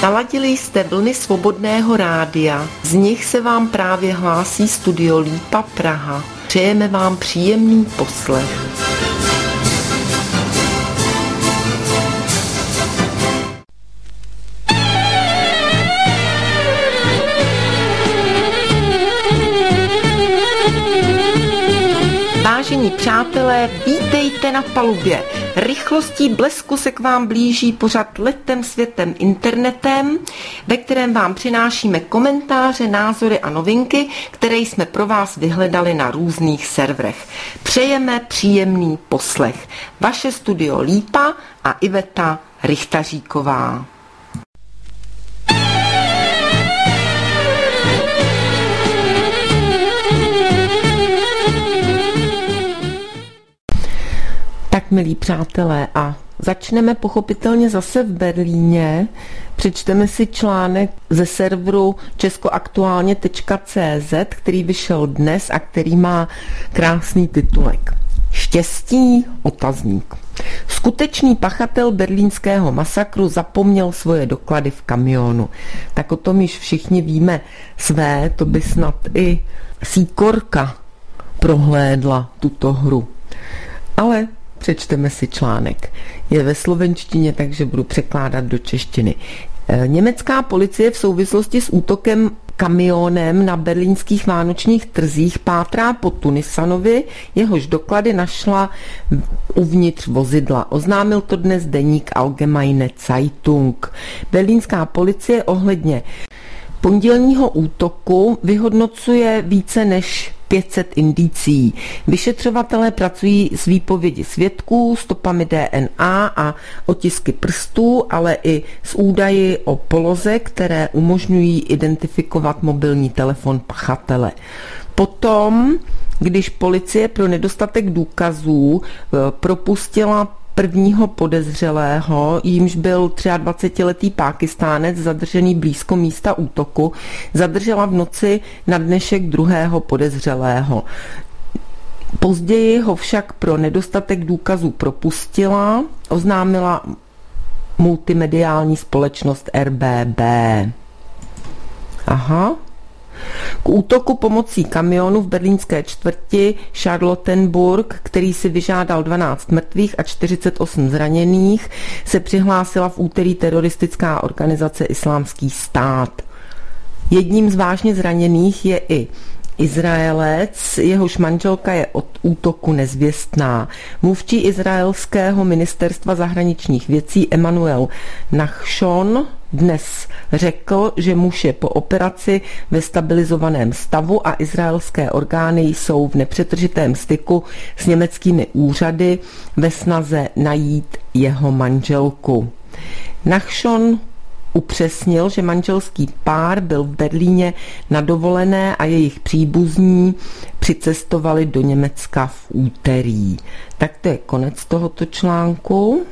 Naladili jste vlny Svobodného rádia, z nich se vám právě hlásí Studio Lípa Praha. Přejeme vám příjemný poslech. Vážení přátelé, vítejte na palubě. Rychlostí blesku se k vám blíží pořad Letem světem internetem, ve kterém vám přinášíme komentáře, názory a novinky, které jsme pro vás vyhledali na různých serverech. Přejeme příjemný poslech. Vaše Studio Lípa a Iveta Richtaříková. Tak, milí přátelé, a začneme pochopitelně zase v Berlíně. Přečteme si článek ze serveru českoaktuálně.cz, který vyšel dnes a který má krásný titulek. Štěstí? Otazník. Skutečný pachatel berlínského masakru zapomněl svoje doklady v kamionu. Tak o tom již všichni víme své, to by snad i Sýkorka prohlédla tuto hru. Ale přečteme si článek. Je ve slovenštině, takže budu překládat do češtiny. Německá policie v souvislosti s útokem kamionem na berlínských vánočních trzích pátrá po Tunisanovi, jehož doklady našla uvnitř vozidla. Oznámil to dnes deník Allgemeine Zeitung. Berlínská policie ohledně pondělního útoku vyhodnocuje více než 500 indicí. Vyšetřovatelé pracují s výpovědi svědků, stopami DNA a otisky prstů, ale i s údaji o poloze, které umožňují identifikovat mobilní telefon pachatele. Potom, když policie pro nedostatek důkazů propustila prvního podezřelého, jímž byl 23letý Pákistánec zadržený blízko místa útoku, zadržela v noci na dnešek druhého podezřelého. Později ho však pro nedostatek důkazů propustila, oznámila multimediální společnost RBB. Aha. K útoku pomocí kamionu v berlínské čtvrti Charlottenburg, který si vyžádal 12 mrtvých a 48 zraněných, se přihlásila v úterý teroristická organizace Islámský stát. Jedním z vážně zraněných je i Izraelec, jehož manželka je od útoku nezvěstná. Mluvčí izraelského ministerstva zahraničních věcí Emanuel Nachshon dnes řekl, že muž je po operaci ve stabilizovaném stavu a izraelské orgány jsou v nepřetržitém styku s německými úřady ve snaze najít jeho manželku. Nachshon upřesnil, že manželský pár byl v Berlíně na dovolené a jejich příbuzní přicestovali do Německa v úterý. Tak to je konec tohoto článku.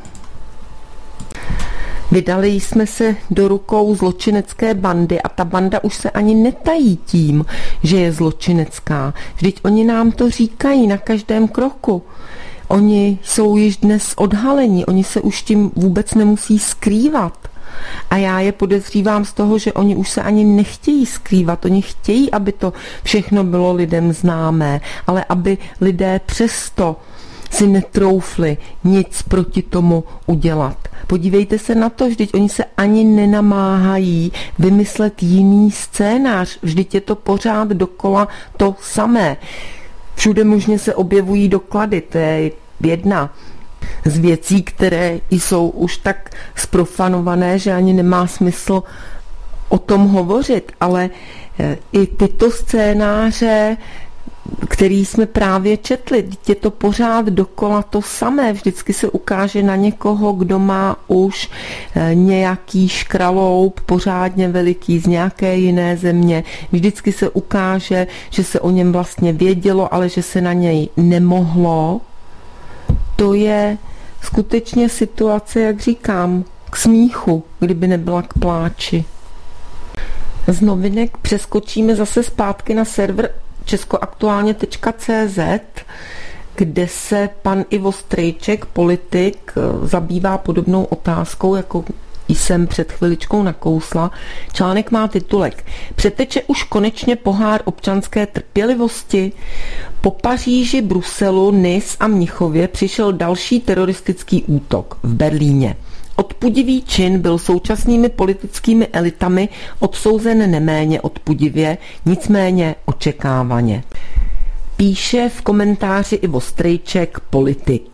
Vydali jsme se do rukou zločinecké bandy a ta banda už se ani netají tím, že je zločinecká. Vždyť oni nám to říkají na každém kroku. Oni jsou již dnes odhaleni, oni se už tím vůbec nemusí skrývat. A já je podezřívám z toho, že oni už se ani nechtějí skrývat, oni chtějí, aby to všechno bylo lidem známé, ale aby lidé přesto si netroufli nic proti tomu udělat. Podívejte se na to, vždyť oni se ani nenamáhají vymyslet jiný scénář, vždyť je to pořád dokola to samé. Všude možně se objevují doklady, to je jedna z věcí, které jsou už tak zprofanované, že ani nemá smysl o tom hovořit, ale i tyto scénáře, který jsme právě četli, je to pořád dokola to samé, vždycky se ukáže na někoho, kdo má už nějaký škraloup pořádně veliký z nějaké jiné země, vždycky se ukáže, že se o něm vlastně vědělo, ale že se na něj nemohlo. To je skutečně situace, jak říkám, k smíchu, kdyby nebyla k pláči. Z novinek přeskočíme zase zpátky na server českoaktuálně.cz, kde se pan Ivo Strejček, politik, zabývá podobnou otázkou jako jsem před chviličkou nakousla. Článek má titulek Přeteče už konečně pohár občanské trpělivosti? Po Paříži, Bruselu, Nice a Mnichově přišel další teroristický útok v Berlíně. Odpudivý čin byl současnými politickými elitami odsouzen neméně odpudivě, nicméně očekávaně. Píše v komentáři Ivo Strejček, Politik.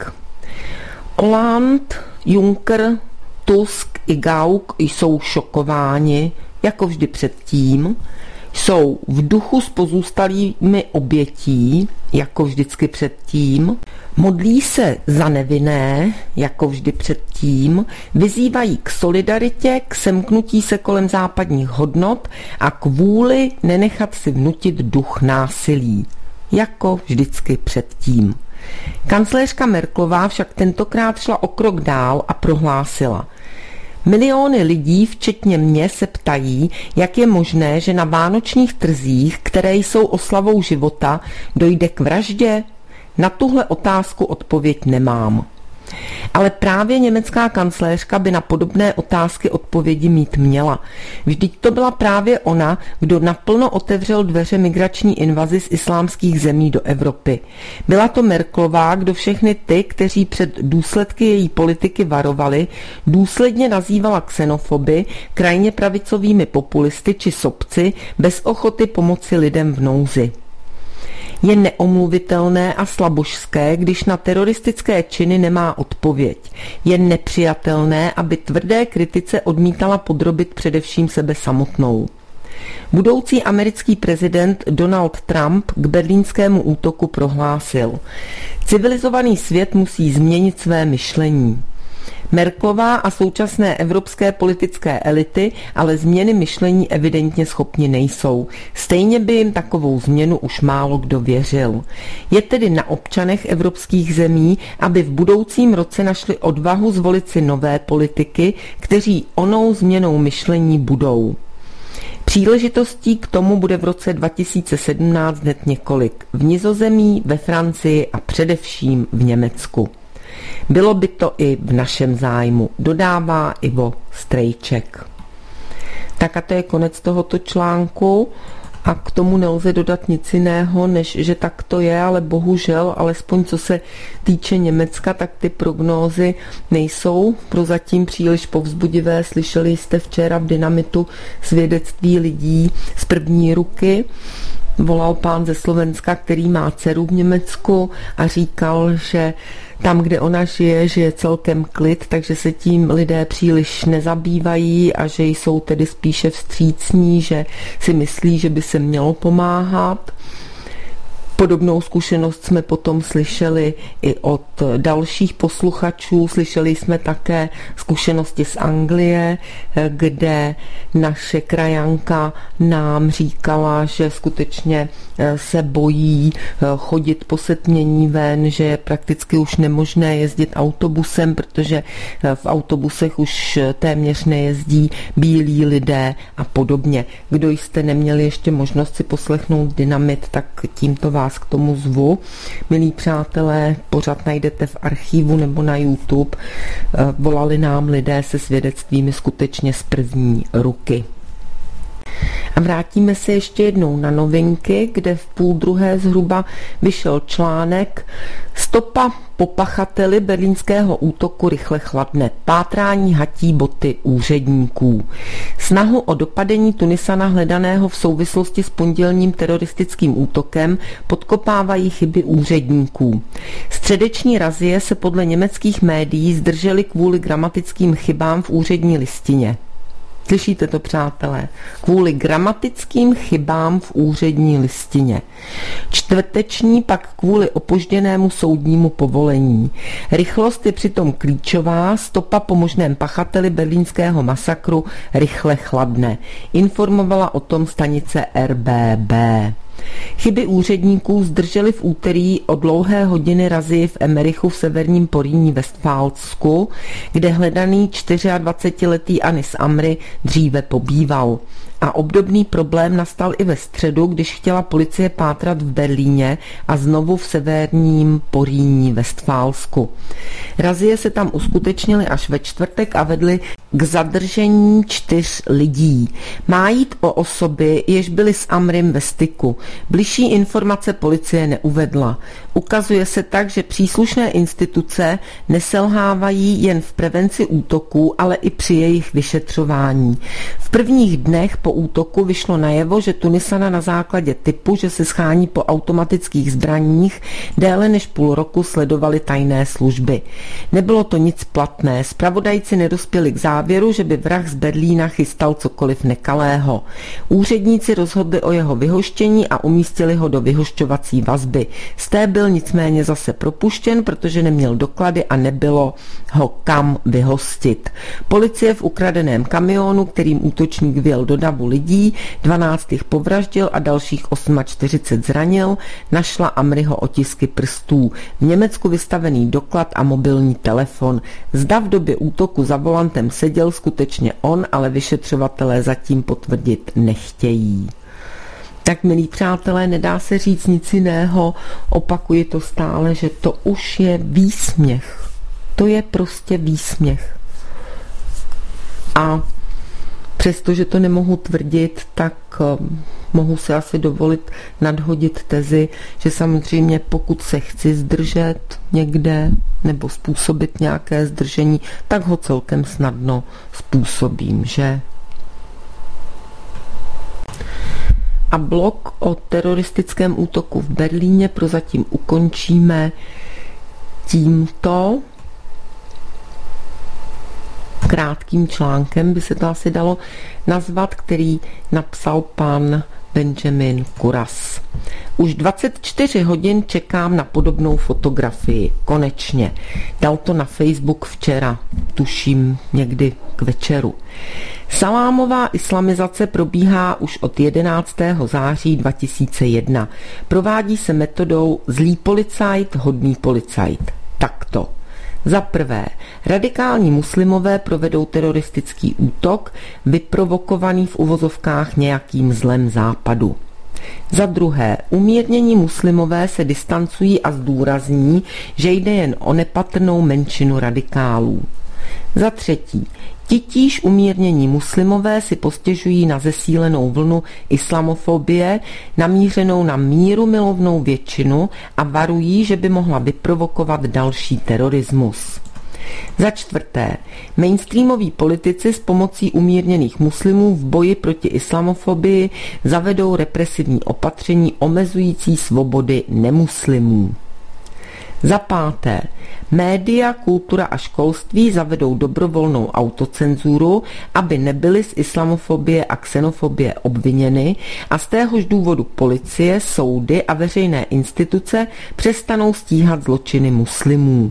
Hollande, Juncker, Tusk i Gauck jsou šokováni, jako vždy předtím, jsou v duchu s pozůstalými obětí, jako vždycky předtím, modlí se za nevinné, jako vždy předtím, vyzývají k solidaritě, k semknutí se kolem západních hodnot a k vůli nenechat si vnutit duch násilí, jako vždycky předtím. Kancléřka Merkelová však tentokrát šla o krok dál a prohlásila: Miliony lidí, včetně mě, se ptají, jak je možné, že na vánočních trzích, které jsou oslavou života, dojde k vraždě? Na tuhle otázku odpověď nemám. Ale právě německá kancléřka by na podobné otázky odpovědi mít měla. Vždyť to byla právě ona, kdo naplno otevřel dveře migrační invazi z islámských zemí do Evropy. Byla to Merkelová, kdo všechny ty, kteří před důsledky její politiky varovali, důsledně nazývala xenofoby, krajně pravicovými populisty či sobci, bez ochoty pomoci lidem v nouzi. Je neomluvitelné a slabožské, když na teroristické činy nemá odpověď. Je nepřijatelné, aby tvrdé kritice odmítala podrobit především sebe samotnou. Budoucí americký prezident Donald Trump k berlínskému útoku prohlásil: Civilizovaný svět musí změnit své myšlení. Merkelová a současné evropské politické elity ale změny myšlení evidentně schopni nejsou. Stejně by jim takovou změnu už málo kdo věřil. Je tedy na občanech evropských zemí, aby v budoucím roce našli odvahu zvolit si nové politiky, kteří onou změnou myšlení budou. Příležitostí k tomu bude v roce 2017 hned několik. V Nizozemí, ve Francii a především v Německu. Bylo by to i v našem zájmu, dodává Ivo Strejček. Tak a to je konec tohoto článku a k tomu nelze dodat nic jiného, než že tak to je, ale bohužel, alespoň co se týče Německa, tak ty prognózy nejsou prozatím příliš povzbudivé. Slyšeli jste včera v Dynamitu svědectví lidí z první ruky. Volal pán ze Slovenska, který má dceru v Německu a říkal, že tam, kde ona žije, že je celkem klid, takže se tím lidé příliš nezabývají a že jsou tedy spíše vstřícní, že si myslí, že by se mělo pomáhat. Podobnou zkušenost jsme potom slyšeli i od dalších posluchačů. Slyšeli jsme také zkušenosti z Anglie, kde naše krajanka nám říkala, že skutečně se bojí chodit po setmění ven, že je prakticky už nemožné jezdit autobusem, protože v autobusech už téměř nejezdí bílí lidé a podobně. Kdo jste neměli ještě možnost si poslechnout Dynamit, tak tímto vás k tomu zvu. Milí přátelé, pořád najdete v archivu nebo na YouTube. Volali nám lidé se svědectvími skutečně z první ruky. A vrátíme se ještě jednou na novinky, kde v 12:30 zhruba vyšel článek Stopa po pachateli berlínského útoku rychle chladne. Pátrání hatí boty úředníků. Snahu o dopadení Tunisana hledaného v souvislosti s pondělním teroristickým útokem podkopávají chyby úředníků. Středeční razie se podle německých médií zdržely kvůli gramatickým chybám v úřední listině. Slyšíte to, přátelé? Kvůli gramatickým chybám v úřední listině. Čtvrteční pak kvůli opožděnému soudnímu povolení. Rychlost je přitom klíčová, stopa po možném pachateli berlínského masakru rychle chladne. Informovala o tom stanice RBB. Chyby úředníků zdržely v úterý o dlouhé hodiny razii v Emerichu v severním Porýní Westfálsku, kde hledaný 24-letý Anis Amri dříve pobýval. A obdobný problém nastal i ve středu, když chtěla policie pátrat v Berlíně a znovu v severním Porýní, Vestfálsku. Razie se tam uskutečnily až ve čtvrtek a vedly k zadržení 4 lidí. Má jít o osoby, jež byly s Amrim ve styku. Bližší informace policie neuvedla. Ukazuje se tak, že příslušné instituce neselhávají jen v prevenci útoků, ale i při jejich vyšetřování. V prvních dnech po útoku vyšlo najevo, že Tunisana na základě tipu, že se schání po automatických zbraních, déle než půl roku sledovali tajné služby. Nebylo to nic platné. Zpravodajci nedospěli k závěru, že by vrah z Berlína chystal cokoliv nekalého. Úředníci rozhodli o jeho vyhoštění a umístili ho do vyhošťovací vazby. Z té byl nicméně zase propuštěn, protože neměl doklady a nebylo ho kam vyhostit. Policie v ukradeném kamionu, kterým útočník vjel do davu lidí, 12 jich povraždil a dalších 48 zranil, našla Amriho otisky prstů, v Německu vystavený doklad a mobilní telefon. Zda v době útoku za volantem seděl skutečně on, ale vyšetřovatelé zatím potvrdit nechtějí. Tak, milí přátelé, nedá se říct nic jiného, opakuji to stále, že to už je výsměch. To je prostě výsměch. A přestože to nemohu tvrdit, tak mohu si asi dovolit nadhodit tezi, že samozřejmě pokud se chci zdržet někde nebo způsobit nějaké zdržení, tak ho celkem snadno způsobím, že? A blog o teroristickém útoku v Berlíně prozatím ukončíme tímto krátkým článkem, by se to asi dalo nazvat, který napsal pan Benjamin Kuras. Už 24 hodin čekám na podobnou fotografii. Konečně. Dal to na Facebook včera, tuším někdy k večeru. Salámová islamizace probíhá už od 11. září 2001. Provádí se metodou zlý policajt, hodný policajt. Takto. Za prvé, radikální muslimové provedou teroristický útok, vyprovokovaný v uvozovkách nějakým zlem západu. Za druhé, umírnění muslimové se distancují a zdůrazní, že jde jen o nepatrnou menšinu radikálů. Za třetí, titíž umírnění muslimové si postěžují na zesílenou vlnu islamofobie namířenou na mírumilovnou většinu a varují, že by mohla vyprovokovat další terorismus. Za čtvrté, mainstreamoví politici s pomocí umírněných muslimů v boji proti islamofobii zavedou represivní opatření omezující svobody nemuslimů. Za páté, média, kultura a školství zavedou dobrovolnou autocenzuru, aby nebyly z islamofobie a xenofobie obviněny a z téhož důvodu policie, soudy a veřejné instituce přestanou stíhat zločiny muslimů.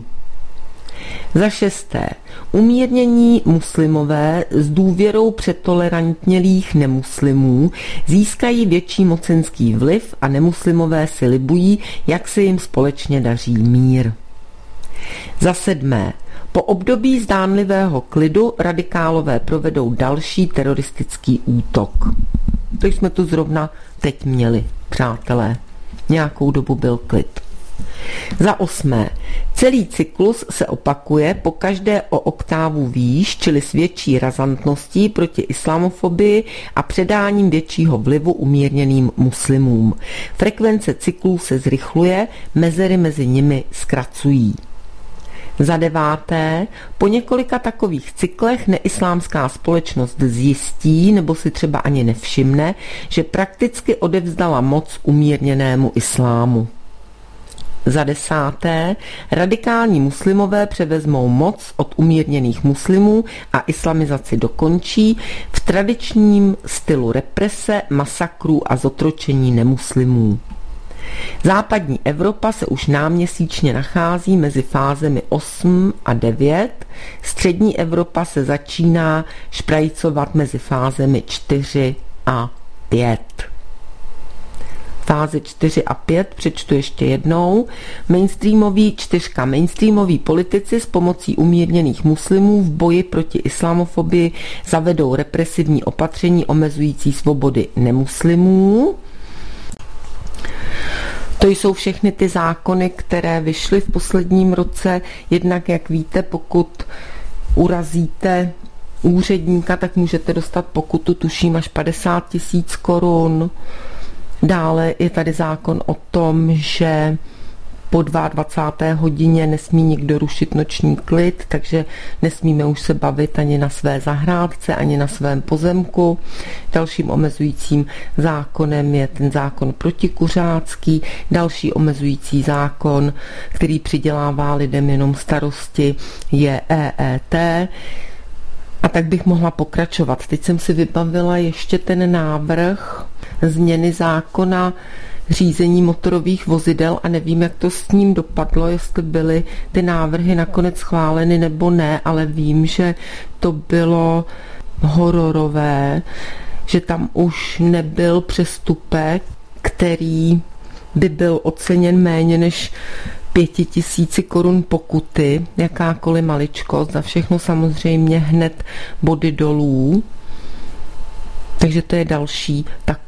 Za šesté, umírnění muslimové s důvěrou přetolerantnělých nemuslimů získají větší mocenský vliv a nemuslimové si libují, jak se jim společně daří mír. Za sedmé, po období zdánlivého klidu radikálové provedou další teroristický útok. To jsme tu zrovna teď měli, přátelé. Nějakou dobu byl klid. Za osmé, celý cyklus se opakuje pokaždé o oktávu výš, čili s větší razantností proti islamofobii a předáním většího vlivu umírněným muslimům. Frekvence cyklů se zrychluje, mezery mezi nimi zkracují. Za deváté, po několika takových cyklech neislámská společnost zjistí, nebo si třeba ani nevšimne, že prakticky odevzdala moc umírněnému islámu. Za desáté, radikální muslimové převezmou moc od umírněných muslimů a islamizaci dokončí v tradičním stylu represe, masakrů a zotročení nemuslimů. Západní Evropa se už náměsíčně nachází mezi fázemi 8 a 9, střední Evropa se začíná šprajcovat mezi fázemi 4 a 5. Fáze 4 a 5, přečtu ještě jednou. Mainstreamoví politici s pomocí umírněných muslimů v boji proti islamofobii zavedou represivní opatření omezující svobody nemuslimů. To jsou všechny ty zákony, které vyšly v posledním roce. Jednak, jak víte, pokud urazíte úředníka, tak můžete dostat pokutu, tuším, až 50 000 korun. Dále je tady zákon o tom, že po 22. hodině nesmí nikdo rušit noční klid, takže nesmíme už se bavit ani na své zahrádce, ani na svém pozemku. Dalším omezujícím zákonem je ten zákon protikuřácký, další omezující zákon, který přidělává lidem jenom starosti, je EET. A tak bych mohla pokračovat. Teď jsem si vybavila ještě ten návrh změny zákona řízení motorových vozidel a nevím, jak to s ním dopadlo, jestli byly ty návrhy nakonec schváleny nebo ne, ale vím, že to bylo hororové, že tam už nebyl přestupek, který by byl oceněn méně než 5 000 korun pokuty, jakákoliv maličkost, za všechno samozřejmě hned body dolů. Takže to je další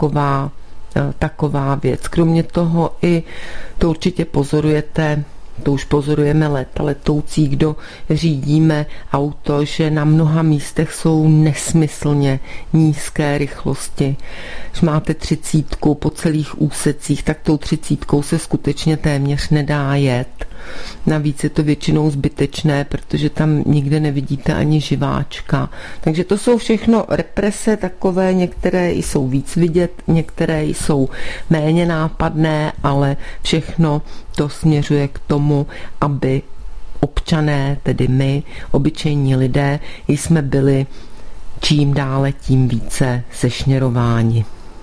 taková věc. Kromě toho i to určitě pozorujete, to už pozorujeme letoucí, kdo řídíme auto, že na mnoha místech jsou nesmyslně nízké rychlosti. Když máte 30 po celých úsecích, tak tou 30 se skutečně téměř nedá jet. Navíc je to většinou zbytečné, protože tam nikde nevidíte ani živáčka. Takže to jsou všechno represe takové, některé jsou víc vidět, některé jsou méně nápadné, ale všechno to směřuje k tomu, aby občané, tedy my, obyčejní lidé, jsme byli čím dále tím více sešněrováni.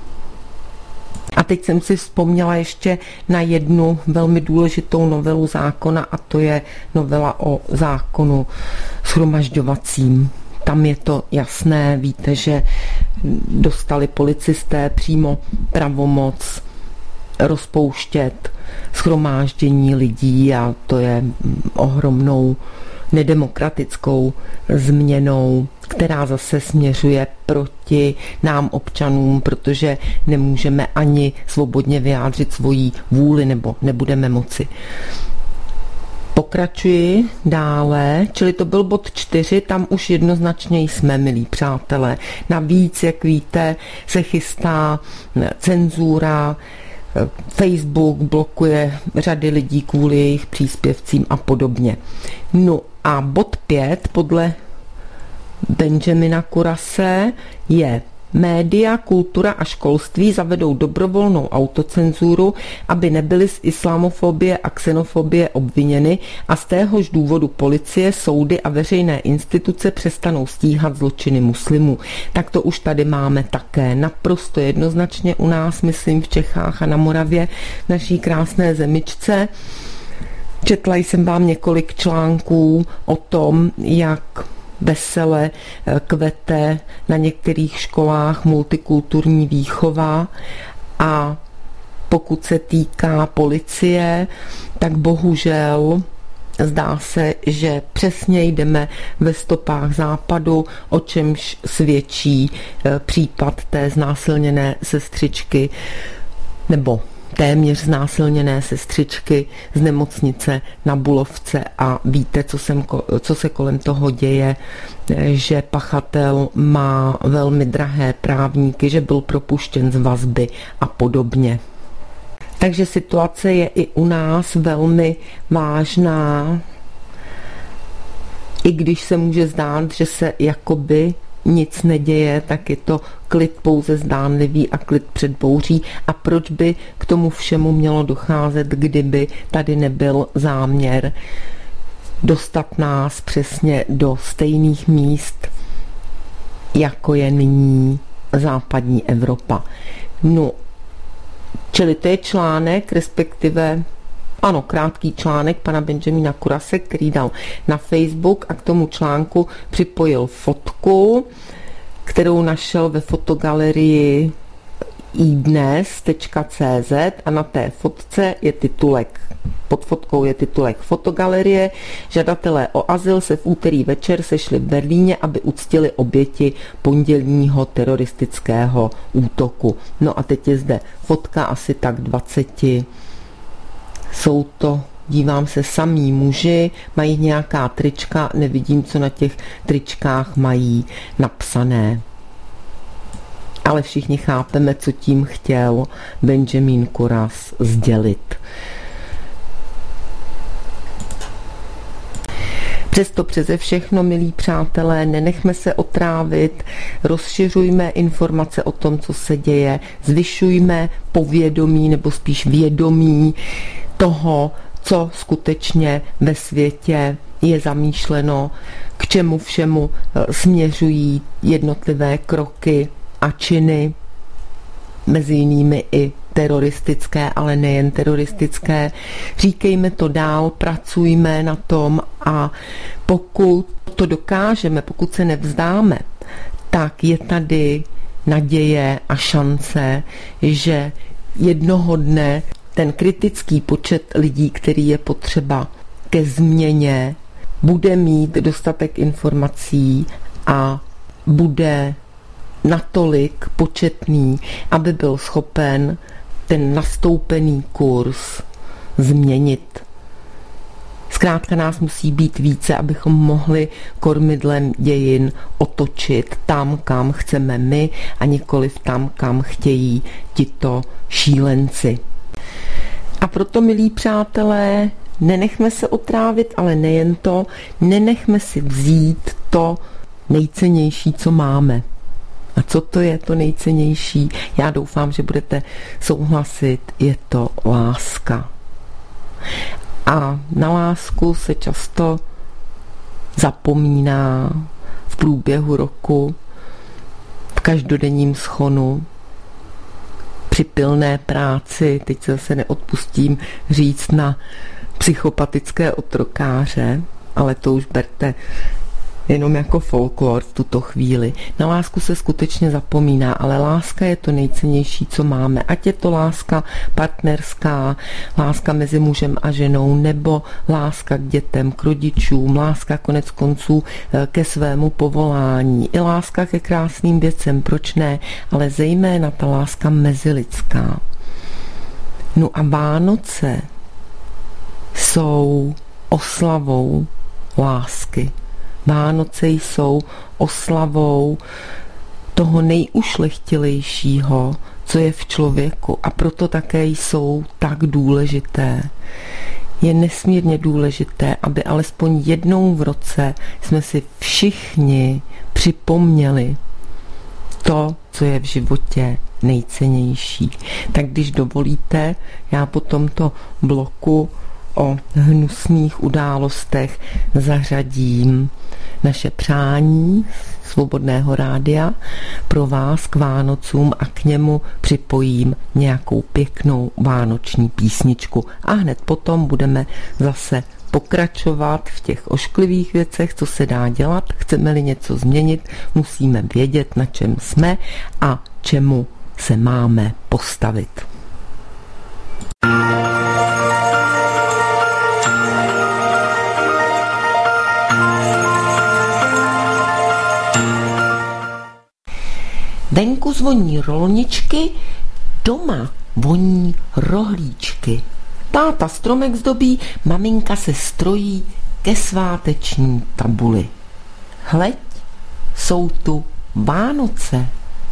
A teď jsem si vzpomněla ještě na jednu velmi důležitou novelu zákona, a to je novela o zákonu shromažďovacím. Tam je to jasné, víte, že dostali policisté přímo pravomoc rozpouštět shromáždění lidí a to je ohromnou nedemokratickou změnou, která zase směřuje proti nám občanům, protože nemůžeme ani svobodně vyjádřit svoji vůli nebo nebudeme moci. Pokračuji dále, čili to byl bod 4, tam už jednoznačně jsme, milí přátelé. Navíc, jak víte, se chystá cenzura, Facebook blokuje řady lidí kvůli jejich příspěvcím a podobně. No a bod 5 podle Benjamina Kurase je: média, kultura a školství zavedou dobrovolnou autocenzuru, aby nebyly z islamofobie a xenofobie obviněny a z téhož důvodu policie, soudy a veřejné instituce přestanou stíhat zločiny muslimů. Tak to už tady máme také naprosto jednoznačně u nás, myslím v Čechách a na Moravě, naší krásné zemičce. Četla jsem vám několik článků o tom, jak vesele kvete na některých školách multikulturní výchova, a pokud se týká policie, tak bohužel zdá se, že přesně jdeme ve stopách západu, o čemž svědčí případ té znásilněné sestřičky nebo téměř znásilněné sestřičky z nemocnice na Bulovce, a víte, co se kolem toho děje, že pachatel má velmi drahé právníky, že byl propuštěn z vazby a podobně. Takže situace je i u nás velmi vážná, i když se může zdát, že se jakoby nic neděje, tak je to klid pouze zdánlivý a klid před bouří. A proč by k tomu všemu mělo docházet, kdyby tady nebyl záměr dostat nás přesně do stejných míst, jako je nyní západní Evropa. No, čili to je článek, respektive ano, krátký článek pana Benjamina Kurase, který dal na Facebook, a k tomu článku připojil fotku, kterou našel ve fotogalerii idnes.cz a na té fotce je titulek. Pod fotkou je titulek Fotogalerie. Žadatelé o azyl se v úterý večer sešli v Berlíně, aby uctili oběti pondělního teroristického útoku. No a teď je zde fotka asi tak 20. Jsou to, dívám se, samí muži, mají nějaká trička, nevidím, co na těch tričkách mají napsané. Ale všichni chápeme, co tím chtěl Benjamin Kuras sdělit. Přesto přeze všechno, milí přátelé, nenechme se otrávit, rozšiřujme informace o tom, co se děje, zvyšujme povědomí nebo spíš vědomí toho, co skutečně ve světě je zamýšleno, k čemu všemu směřují jednotlivé kroky a činy, mezi jinými i teroristické, ale nejen teroristické. Říkejme to dál, pracujme na tom a pokud to dokážeme, pokud se nevzdáme, tak je tady naděje a šance, že jednoho dne ten kritický počet lidí, který je potřeba ke změně, bude mít dostatek informací a bude natolik početný, aby byl schopen ten nastoupený kurz změnit. Zkrátka nás musí být více, abychom mohli kormidlem dějin otočit tam, kam chceme my a nikoliv tam, kam chtějí tito šílenci. A proto, milí přátelé, nenechme se otrávit, ale nejen to, nenechme si vzít to nejcennější, co máme. A co to je to nejcennější? Já doufám, že budete souhlasit, je to láska. A na lásku se často zapomíná v průběhu roku, v každodenním schonu, při pilné práci, teď se zase neodpustím říct na psychopatické otrokáře, ale to už berte jenom jako folklor v tuto chvíli. Na lásku se skutečně zapomíná, ale láska je to nejcennější, co máme. Ať je to láska partnerská, láska mezi mužem a ženou, nebo láska k dětem, k rodičům, láska konec konců ke svému povolání, i láska ke krásným věcem, proč ne, ale zejména ta láska mezilidská. No a Vánoce jsou oslavou lásky. Vánoce jsou oslavou toho nejušlechtilejšího, co je v člověku, a proto také jsou tak důležité. Je nesmírně důležité, aby alespoň jednou v roce jsme si všichni připomněli to, co je v životě nejcennější. Tak když dovolíte, já po tomto bloku o hnusných událostech zařadím naše přání Svobodného rádia pro vás k Vánocům a k němu připojím nějakou pěknou vánoční písničku. A hned potom budeme zase pokračovat v těch ošklivých věcech, co se dá dělat. Chceme-li něco změnit, musíme vědět, na čem jsme a čemu se máme postavit. Venku zvoní rolničky, doma voní rohlíčky. Táta stromek zdobí, maminka se strojí ke sváteční tabuli. Hleď, jsou tu Vánoce.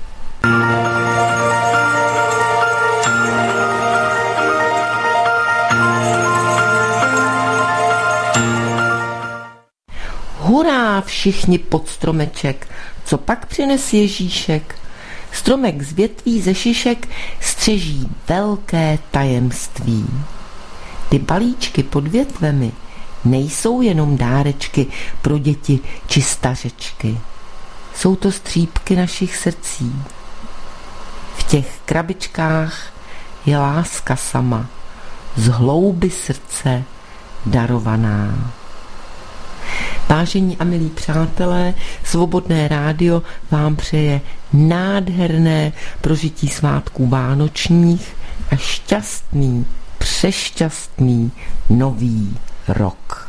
Hurá, všichni pod stromeček, co pak přines Ježíšek? Stromek z větví ze šišek střeží velké tajemství. Ty balíčky pod větvemi nejsou jenom dárečky pro děti či stařečky. Jsou to střípky našich srdcí. V těch krabičkách je láska sama, z hlouby srdce darovaná. Vážení a milí přátelé, Svobodné rádio vám přeje nádherné prožití svátků vánočních a šťastný, přešťastný nový rok.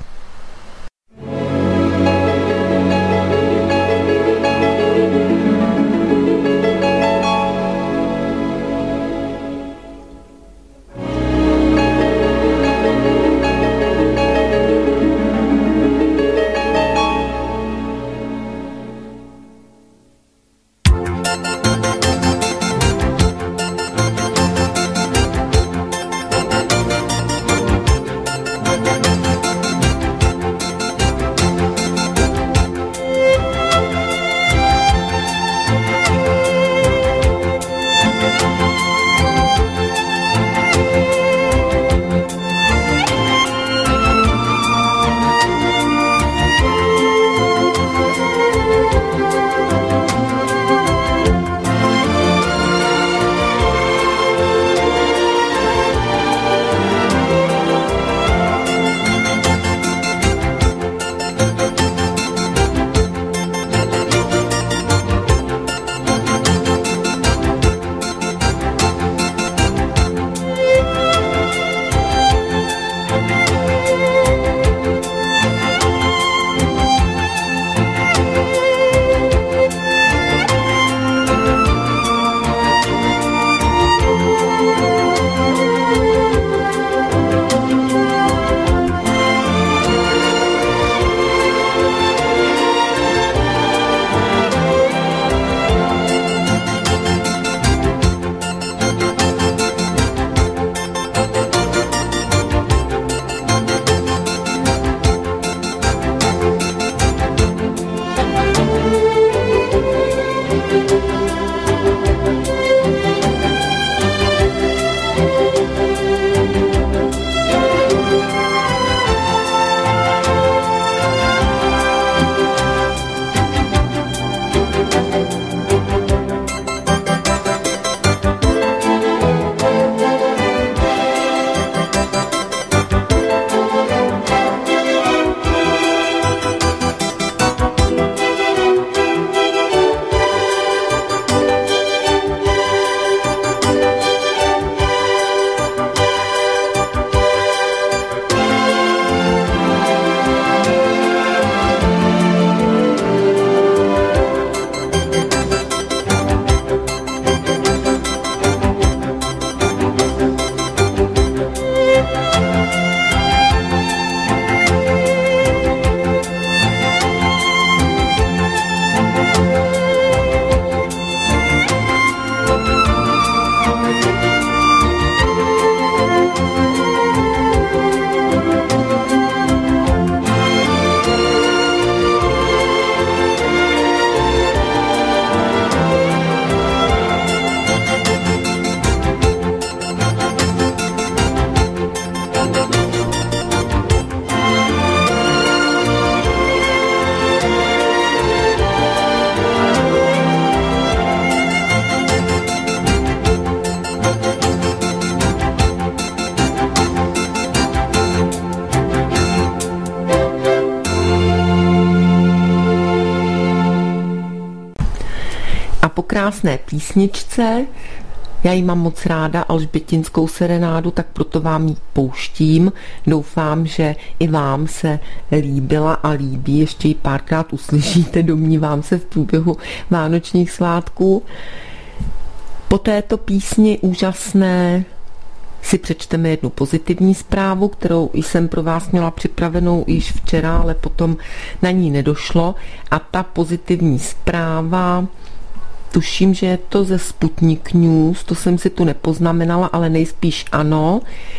Po krásné písničce, já ji mám moc ráda, Alžbětinskou serenádu, tak proto vám ji pouštím. Doufám, že i vám se líbila a líbí, ještě ji párkrát uslyšíte, domnívám se, v průběhu vánočních svátků. Po této písni úžasné si přečteme jednu pozitivní zprávu, kterou jsem pro vás měla připravenou již včera, ale potom na ní nedošlo. A ta pozitivní zpráva, tuším, že je to ze Sputnik News, to jsem si tu nepoznamenala, ale nejspíš ano.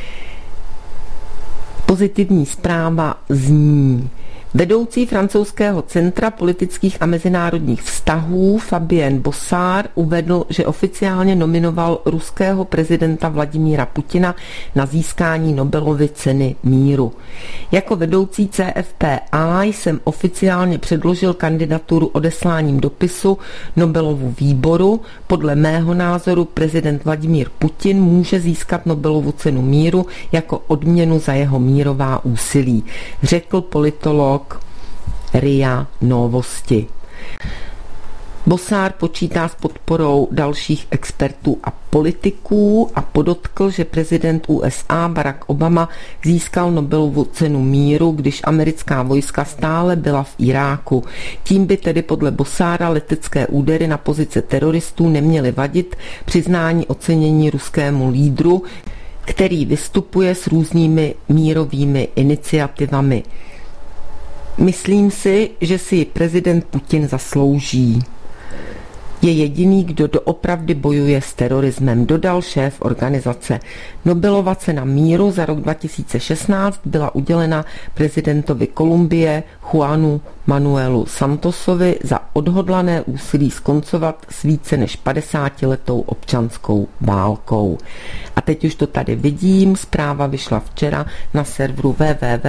Pozitivní zpráva zní: vedoucí francouzského centra politických a mezinárodních vztahů Fabien Bossard uvedl, že oficiálně nominoval ruského prezidenta Vladimíra Putina na získání Nobelovy ceny míru. Jako vedoucí CFPA jsem oficiálně předložil kandidaturu odesláním dopisu Nobelovu výboru. Podle mého názoru prezident Vladimír Putin může získat Nobelovu cenu míru jako odměnu za jeho mírová úsilí, řekl politolog RIA Novosti. Bossár počítá s podporou dalších expertů a politiků a podotkl, že prezident USA Barack Obama získal Nobelovu cenu míru, když americká vojska stále byla v Iráku. Tím by tedy podle Bossára letecké údery na pozice teroristů neměly vadit přiznání ocenění ruskému lídru, který vystupuje s různými mírovými iniciativami. Myslím si, že si prezident Putin zaslouží. Je jediný, kdo doopravdy bojuje s terorismem, dodal šéf organizace. Nobelova cena míru za rok 2016 byla udělena prezidentovi Kolumbie Juanu Manuelu Santosovi za odhodlané úsilí skoncovat s více než 50letou občanskou válkou. A teď už to tady vidím, zpráva vyšla včera na serveru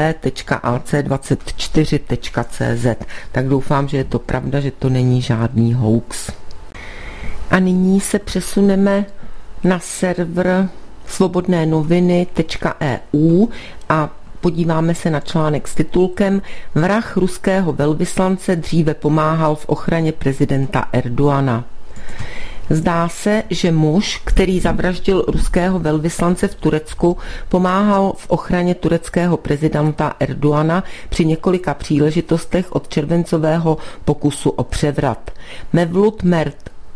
www.ac24.cz, tak doufám, že je to pravda, že to není žádný hoax. A nyní se přesuneme na server svobodnénoviny.eu a podíváme se na článek s titulkem Vrah ruského velvyslance dříve pomáhal v ochraně prezidenta Erdogana. Zdá se, že muž, který zavraždil ruského velvyslance v Turecku, pomáhal v ochraně tureckého prezidenta Erdogana při několika příležitostech od červencového pokusu o převrat. Mevlut Mert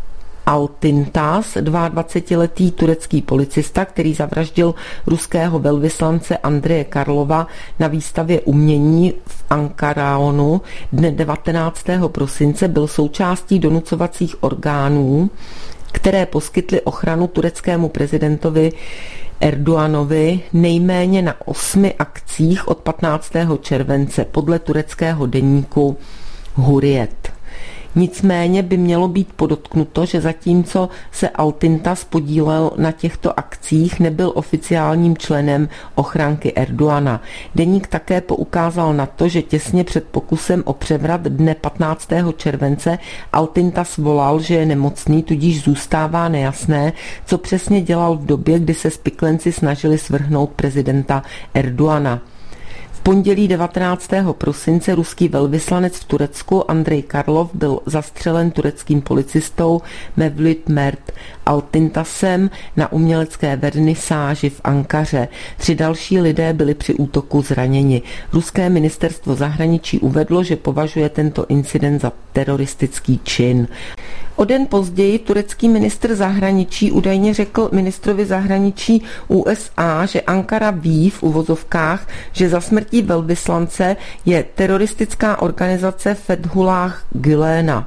Altintas, 22letý turecký policista, který zavraždil ruského velvyslance Andreje Karlova na výstavě umění v Ankaraonu dne 19. prosince, byl součástí donucovacích orgánů, které poskytly ochranu tureckému prezidentovi Erdoganovi nejméně na 8 akcích od 15. července podle tureckého deníku Hurriyet. Nicméně by mělo být podotknuto, že zatímco se Altintas podílel na těchto akcích, nebyl oficiálním členem ochranky Erdogana. Deník také poukázal na to, že těsně před pokusem o převrat dne 15. července Altintas volal, že je nemocný, tudíž zůstává nejasné, co přesně dělal v době, kdy se spiklenci snažili svrhnout prezidenta Erdogana. V pondělí 19. prosince ruský velvyslanec v Turecku Andrej Karlov byl zastřelen tureckým policistou Mevlut Mert Altintasem na umělecké vernisáži v Ankaře. 3 další lidé byli při útoku zraněni. Ruské ministerstvo zahraničí uvedlo, že považuje tento incident za teroristický čin. O den později turecký ministr zahraničí údajně řekl ministrovi zahraničí USA, že Ankara ví v uvozovkách, že za smrtí velvyslance je teroristická organizace Fethullah Gülena.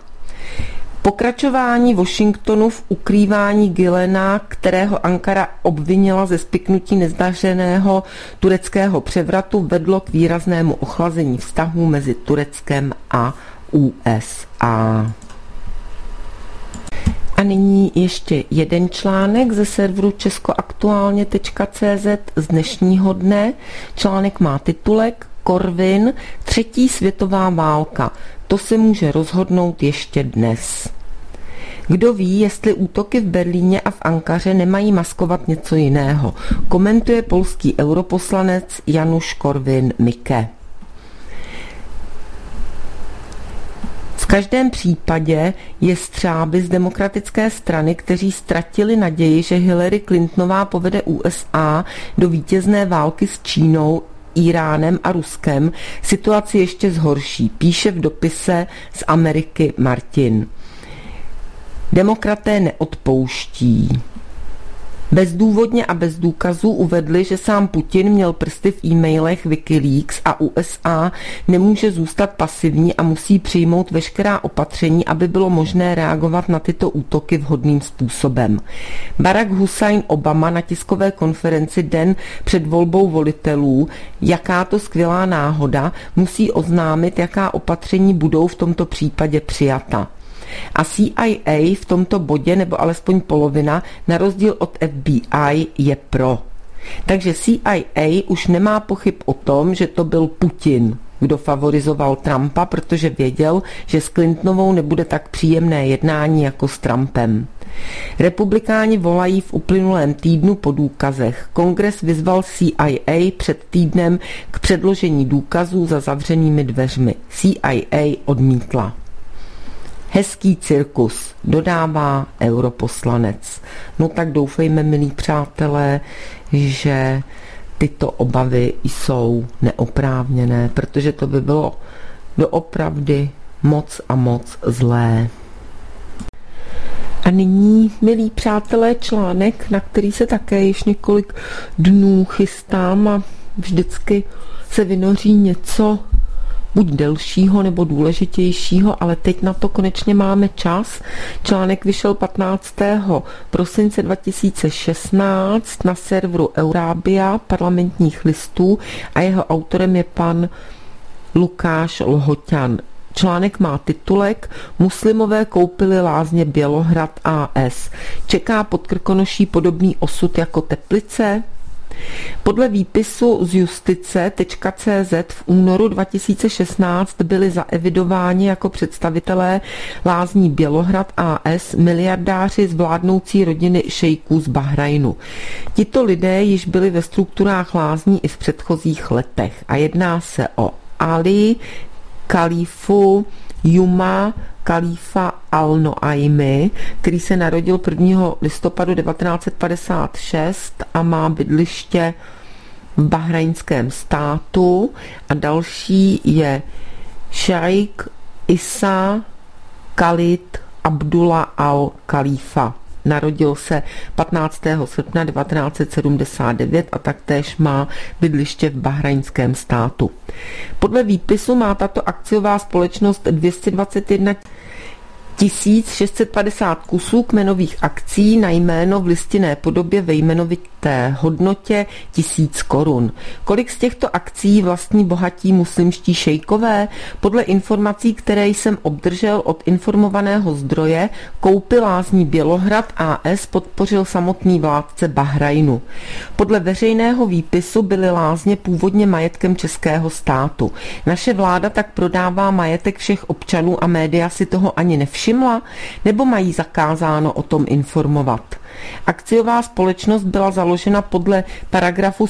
Pokračování Washingtonu v ukrývání Gülena, kterého Ankara obvinila ze spiknutí nezdařeného tureckého převratu, vedlo k výraznému ochlazení vztahů mezi Tureckem a USA. A nyní ještě jeden článek ze serveru českoaktuálně.cz z dnešního dne. Článek má titulek Korvin, 3. světová válka. To se může rozhodnout ještě dnes. Kdo ví, jestli útoky v Berlíně a v Ankaře nemají maskovat něco jiného, komentuje polský europoslanec Janusz Korwin-Mikke. V každém případě je střáby z demokratické strany, kteří ztratili naději, že Hillary Clintonová povede USA do vítězné války s Čínou, Íránem a Ruskem, situaci ještě zhorší, píše v dopise z Ameriky Martin. Demokraté neodpouští. Bezdůvodně a bez důkazů uvedli, že sám Putin měl prsty v e-mailech Wikileaks a USA nemůže zůstat pasivní a musí přijmout veškerá opatření, aby bylo možné reagovat na tyto útoky vhodným způsobem. Barack Hussein Obama na tiskové konferenci den před volbou volitelů, jaká to skvělá náhoda, musí oznámit, jaká opatření budou v tomto případě přijata. A CIA v tomto bodě, nebo alespoň polovina, na rozdíl od FBI, je pro. Takže CIA už nemá pochyb o tom, že to byl Putin, kdo favorizoval Trumpa, protože věděl, že s Clintonovou nebude tak příjemné jednání jako s Trumpem. Republikáni volají v uplynulém týdnu po důkazech. Kongres vyzval CIA před týdnem k předložení důkazů za zavřenými dveřmi. CIA odmítla. Hezký cirkus, dodává europoslanec. No tak doufejme, milí přátelé, že tyto obavy jsou neoprávněné, protože to by bylo doopravdy moc a moc zlé. A nyní, milí přátelé, článek, na který se také již několik dnů chystám a vždycky se vynoří něco buď delšího nebo důležitějšího, ale teď na to konečně máme čas. Článek vyšel 15. prosince 2016 na serveru Eurábia parlamentních listů a jeho autorem je pan Lukáš Lhoťan. Článek má titulek Muslimové koupili lázně Bělohrad AS. Čeká pod Krkonoší podobný osud jako Teplice? Podle výpisu z justice.cz v únoru 2016 byli zaevidováni jako představitelé lázní Bělohrad AS miliardáři z vládnoucí rodiny šejků z Bahrajnu. Tito lidé již byli ve strukturách lázní i v předchozích letech a jedná se o Ali, Khalifu, Juma, Khalifa al-Noaimi, který se narodil 1. listopadu 1956 a má bydliště v bahrajnském státu, a další je šejk Isa Khalid Abdullah al-Khalifa. Narodil se 15. srpna 1979 a taktéž má bydliště v bahrajnském státu. Podle výpisu má tato akciová společnost 221 650 kusů kmenových akcí na jméno v listinné podobě ve jmenovité hodnotě 1000 korun. Kolik z těchto akcí vlastní bohatí muslimští šejkové? Podle informací, které jsem obdržel od informovaného zdroje, koupy lázní Bělohrad AS podpořil samotný vládce Bahrajnu. Podle veřejného výpisu byly lázně původně majetkem českého státu. Naše vláda tak prodává majetek všech občanů a média si toho ani nevšimla, nebo mají zakázáno o tom informovat. Akciová společnost byla založena podle paragrafu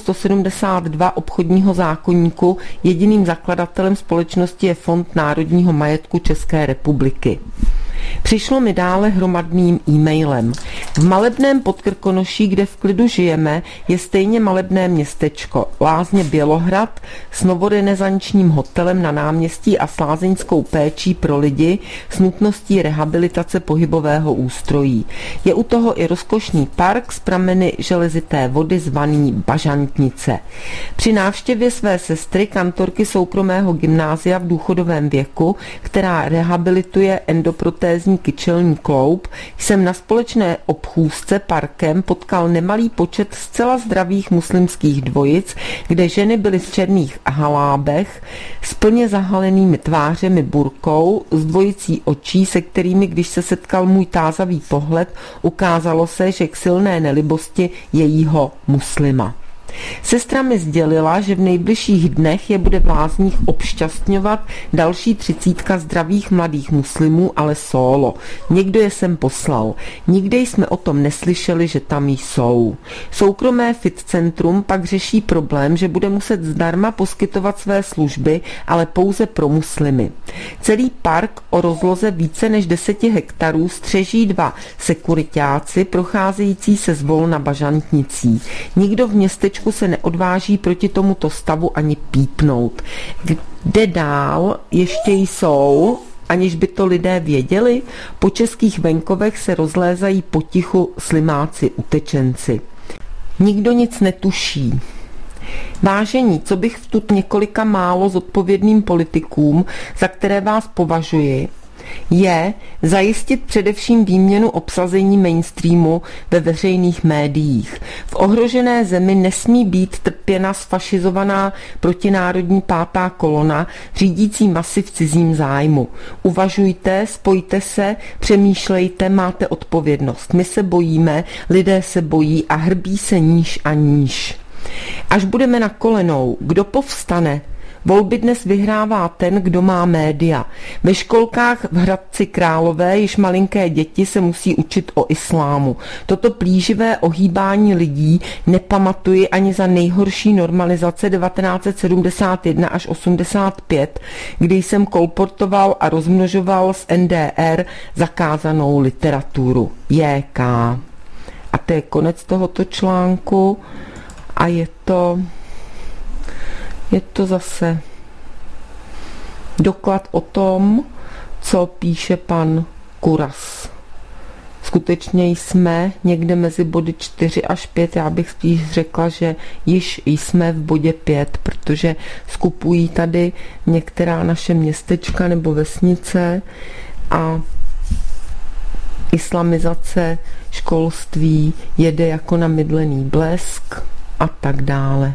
172 obchodního zákoníku. Jediným zakladatelem společnosti je Fond národního majetku České republiky. Přišlo mi dále hromadným e-mailem. V malebném Podkrkonoší, kde v klidu žijeme, je stejně malebné městečko lázně Bělohrad s novorenesančním hotelem na náměstí a s lázeňskou péčí pro lidi s nutností rehabilitace pohybového ústrojí. Je u toho i rozkošný park s prameny železité vody zvaný Bažantnice. Při návštěvě své sestry, kantorky soukromého gymnázia v důchodovém věku, která rehabilituje endoprotézní kyčelní kloub, jsem na společné obchůzce parkem potkal nemalý počet zcela zdravých muslimských dvojic, kde ženy byly v černých halábech s plně zahalenými tvářemi burkou, s dvojicí očí, se kterými, když se setkal můj tázavý pohled, ukázalo se, že k silné nelibosti jejího muslima. Sestra mi sdělila, že v nejbližších dnech je bude v lázních obšťastňovat další 30 zdravých mladých muslimů, ale sólo. Někdo je sem poslal. Nikde jsme o tom neslyšeli, že tam jsou. Soukromé fit centrum pak řeší problém, že bude muset zdarma poskytovat své služby, ale pouze pro muslimy. Celý park o rozloze více než 10 hektarů střeží 2 sekuritáci procházející se zvolna Bažantnicí. Nikdo v městečku se neodváží proti tomuto stavu ani pípnout. Kde dál ještě jsou, aniž by to lidé věděli? Po českých venkovech se rozlézají potichu slimáci utečenci. Nikdo nic netuší. Vážení, co bych v tu několika málo zodpovědným politikům, za které vás považuji, je zajistit především výměnu obsazení mainstreamu ve veřejných médiích. V ohrožené zemi nesmí být trpěna sfašizovaná protinárodní 5. kolona, řídící masy v cizím zájmu. Uvažujte, spojte se, přemýšlejte, máte odpovědnost. My se bojíme, lidé se bojí a hrbí se níž a níž. Až budeme na kolenou, kdo povstane? Volby dnes vyhrává ten, kdo má média. Ve školkách v Hradci Králové již malinké děti se musí učit o islámu. Toto plíživé ohýbání lidí nepamatuji ani za nejhorší normalizace 1971 až 85, kdy jsem kolportoval a rozmnožoval z NDR zakázanou literaturu. JK. A to je konec tohoto článku a je to zase doklad o tom, co píše pan Kuras. Skutečně jsme někde mezi body 4 až 5, já bych spíš řekla, že již jsme v bodě 5, protože skupují tady některá naše městečka nebo vesnice a islamizace školství jede jako na mydlený blesk a tak dále.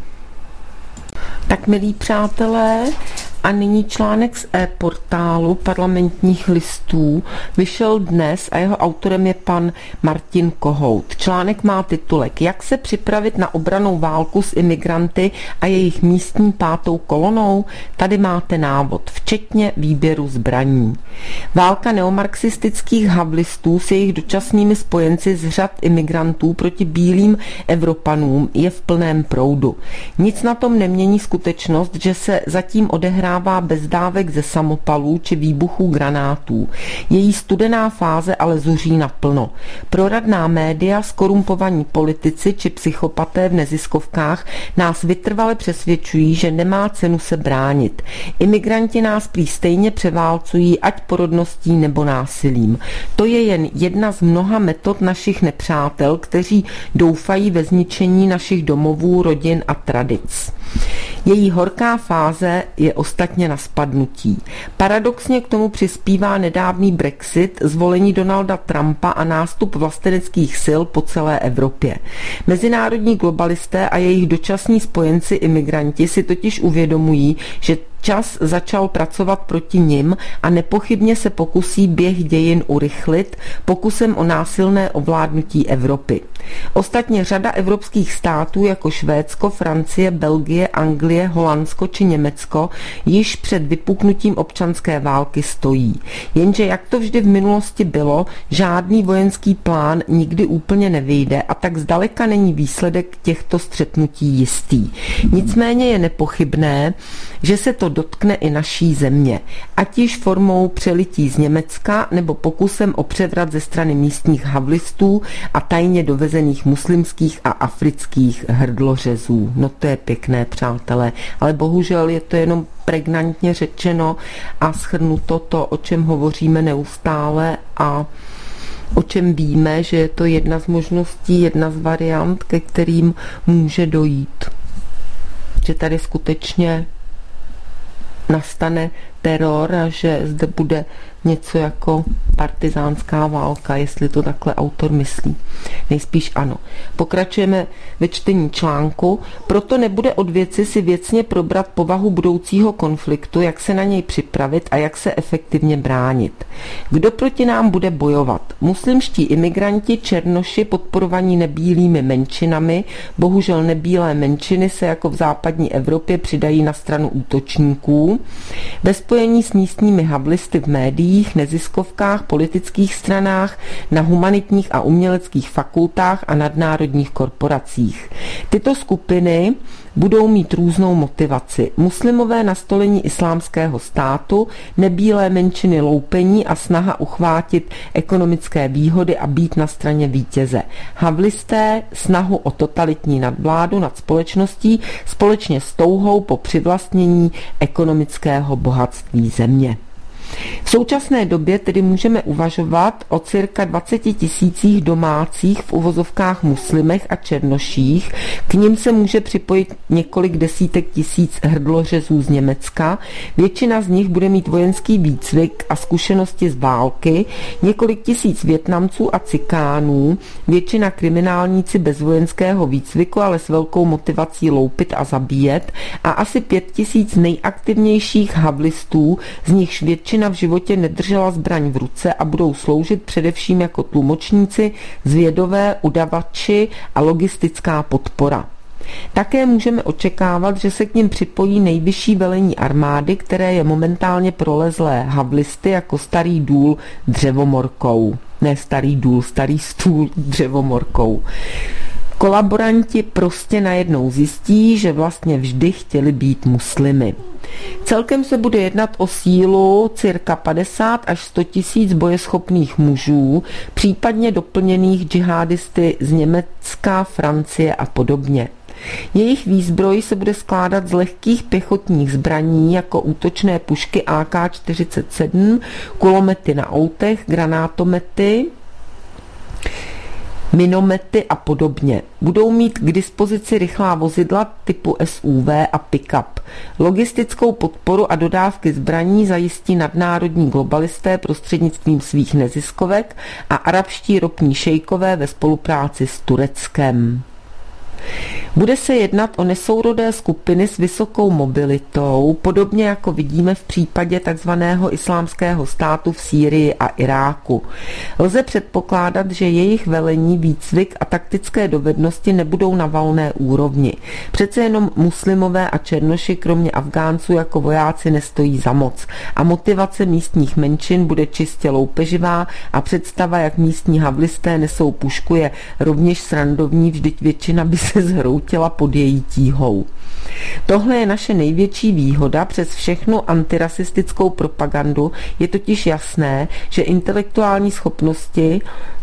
Tak milí přátelé, a nyní článek z e-portálu Parlamentních listů vyšel dnes a jeho autorem je pan Martin Kohout. Článek má titulek Jak se připravit na obrannou válku s imigranty a jejich místní pátou kolonou? Tady máte návod, včetně výběru zbraní. Válka neomarxistických havlistů s jejich dočasnými spojenci z řad imigrantů proti bílým Evropanům je v plném proudu. Nic na tom nemění skutečnost, že se zatím odehrává bez dávek ze samopalů či výbuchů granátů. Její studená fáze ale zuří naplno. Proradná média, skorumpovaní politici či psychopaté v neziskovkách nás vytrvale přesvědčují, že nemá cenu se bránit. Imigranti nás prý stejně převálcují, ať porodností nebo násilím. To je jen jedna z mnoha metod našich nepřátel, kteří doufají ve zničení našich domovů, rodin a tradic. Její horká fáze je ostatně na spadnutí. Paradoxně k tomu přispívá nedávný Brexit, zvolení Donalda Trumpa a nástup vlasteneckých sil po celé Evropě. Mezinárodní globalisté a jejich dočasní spojenci imigranti si totiž uvědomují, že čas začal pracovat proti nim a nepochybně se pokusí běh dějin urychlit pokusem o násilné ovládnutí Evropy. Ostatně řada evropských států jako Švédsko, Francie, Belgie, Anglie, Holandsko či Německo již před vypuknutím občanské války stojí. Jenže jak to vždy v minulosti bylo, žádný vojenský plán nikdy úplně nevyjde a tak zdaleka není výsledek těchto střetnutí jistý. Nicméně je nepochybné, že se to dotkne i naší země, ať již formou přelití z Německa nebo pokusem o převrat ze strany místních havlistů a tajně dovezených muslimských a afrických hrdlořezů. No to je pěkné, přátelé, ale bohužel je to jenom pregnantně řečeno a shrnuto to, o čem hovoříme neustále a o čem víme, že je to jedna z možností, jedna z variant, ke kterým může dojít. Že tady skutečně nastane teror a že zde bude něco jako partizánská válka, jestli to takhle autor myslí. Nejspíš ano. Pokračujeme ve čtení článku. Proto nebude od věci si věcně probrat povahu budoucího konfliktu, jak se na něj připravit a jak se efektivně bránit. Kdo proti nám bude bojovat? Muslimští imigranti, černoši podporovaní nebílými menšinami, bohužel nebílé menšiny se jako v západní Evropě přidají na stranu útočníků. Ve spojení s místními havlisty v médiích, neziskovkách, politických stranách, na humanitních a uměleckých fakultách a nadnárodních korporacích. Tyto skupiny budou mít různou motivaci. Muslimové nastolení islámského státu, nebílé menšiny loupení a snaha uchvátit ekonomické výhody a být na straně vítěze. Havlisté snahu o totalitní nadvládu nad společností společně s touhou po přivlastnění ekonomického bohatství země. V současné době tedy můžeme uvažovat o cirka 20 000 domácích v uvozovkách muslimech a černoších. K nim se může připojit několik desítek tisíc hrdlořezů z Německa. Většina z nich bude mít vojenský výcvik a zkušenosti z války, několik tisíc Vietnamců a Cikánů, většina kriminálníci bez vojenského výcviku, ale s velkou motivací loupit a zabíjet a asi 5 000 nejaktivnějších havlistů, z nichž většina v životě nedržela zbraň v ruce a budou sloužit především jako tlumočníci, zvědové, udavači a logistická podpora. Také můžeme očekávat, že se k nim připojí nejvyšší velení armády, které je momentálně prolezlé havlisty jako starý důl dřevomorkou. Ne starý důl, starý stůl dřevomorkou. Kolaboranti prostě najednou zjistí, že vlastně vždy chtěli být muslimy. Celkem se bude jednat o sílu cirka 50 až 100 tisíc bojeschopných mužů, případně doplněných džihadisty z Německa, Francie a podobně. Jejich výzbroj se bude skládat z lehkých pěchotních zbraní jako útočné pušky AK-47, kulomety na autech, granátomety, minomety a podobně. Budou mít k dispozici rychlá vozidla typu SUV a pick-up. Logistickou podporu a dodávky zbraní zajistí nadnárodní globalisté prostřednictvím svých neziskovek a arabští ropní šejkové ve spolupráci s Tureckem. Bude se jednat o nesourodé skupiny s vysokou mobilitou, podobně jako vidíme v případě tzv. Islámského státu v Sýrii a Iráku. Lze předpokládat, že jejich velení, výcvik a taktické dovednosti nebudou na valné úrovni. Přece jenom muslimové a černoši kromě Afgánců jako vojáci nestojí za moc a motivace místních menšin bude čistě loupeživá a představa, jak místní havlisté nesou pušku, je rovněž srandovní, vždyť většina by se zhroutila pod její tíhou. Tohle je naše největší výhoda přes všechnu antirasistickou propagandu. Je totiž jasné, že intelektuální schopnosti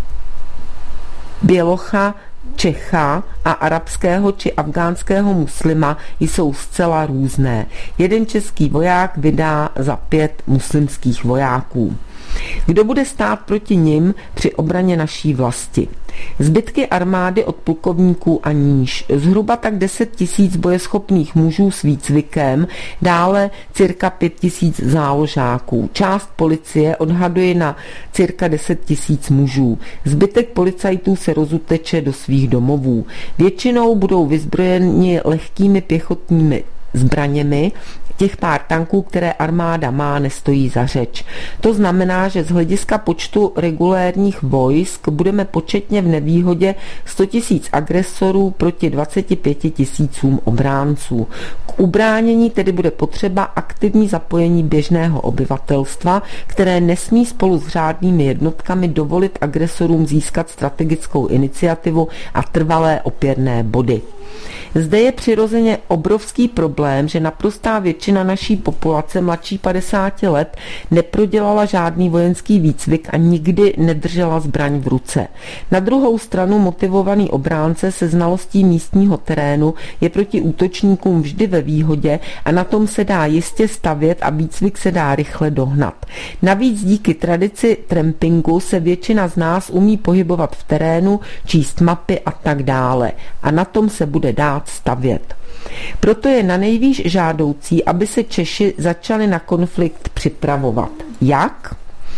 Bělocha, Čecha a arabského či afgánského muslima jsou zcela různé. Jeden český voják vydá za 5 muslimských vojáků. Kdo bude stát proti nim při obraně naší vlasti? Zbytky armády od plukovníků a níž, zhruba tak 10 tisíc bojeschopných mužů s výcvikem, dále cirka 5 tisíc záložáků. Část policie odhaduje na cirka 10 tisíc mužů. Zbytek policajtů se rozuteče do svých domovů. Většinou budou vyzbrojeni lehkými pěchotními zbraněmi. Těch pár tanků, které armáda má, nestojí za řeč. To znamená, že z hlediska počtu regulérních vojsk budeme početně v nevýhodě 100 tisíc agresorů proti 25 tisícům obránců. K ubránění tedy bude potřeba aktivní zapojení běžného obyvatelstva, které nesmí spolu s řádnými jednotkami dovolit agresorům získat strategickou iniciativu a trvalé opěrné body. Zde je přirozeně obrovský problém, že naprostá většina naší populace mladší 50 let neprodělala žádný vojenský výcvik a nikdy nedržela zbraň v ruce. Na druhou stranu motivovaný obránce se znalostí místního terénu je proti útočníkům vždy ve výhodě a na tom se dá jistě stavět a výcvik se dá rychle dohnat. Navíc díky tradici trampingu se většina z nás umí pohybovat v terénu, číst mapy a tak dále. A na tom se bude dát stavět. Proto je nanejvýš žádoucí, aby se Češi začali na konflikt připravovat. Jak?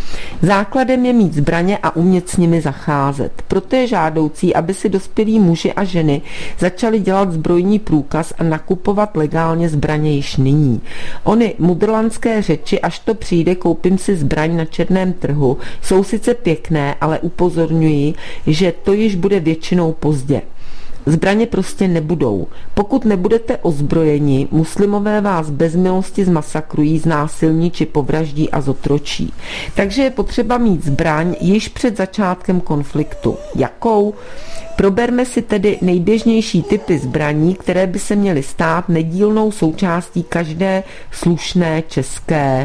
Základem je mít zbraně a umět s nimi zacházet. Proto je žádoucí, aby si dospělí muži a ženy začali dělat zbrojní průkaz a nakupovat legálně zbraně již nyní. Ony mudrlandské řeči, až to přijde, koupím si zbraň na černém trhu, jsou sice pěkné, ale upozorňuji, že to již bude většinou pozdě. Zbraně prostě nebudou. Pokud nebudete ozbrojeni, muslimové vás bez milosti zmasakrují, znásilní či povraždí a zotročí. Takže je potřeba mít zbraň již před začátkem konfliktu. Jakou? Proberme si tedy nejběžnější typy zbraní, které by se měly stát nedílnou součástí každé slušné české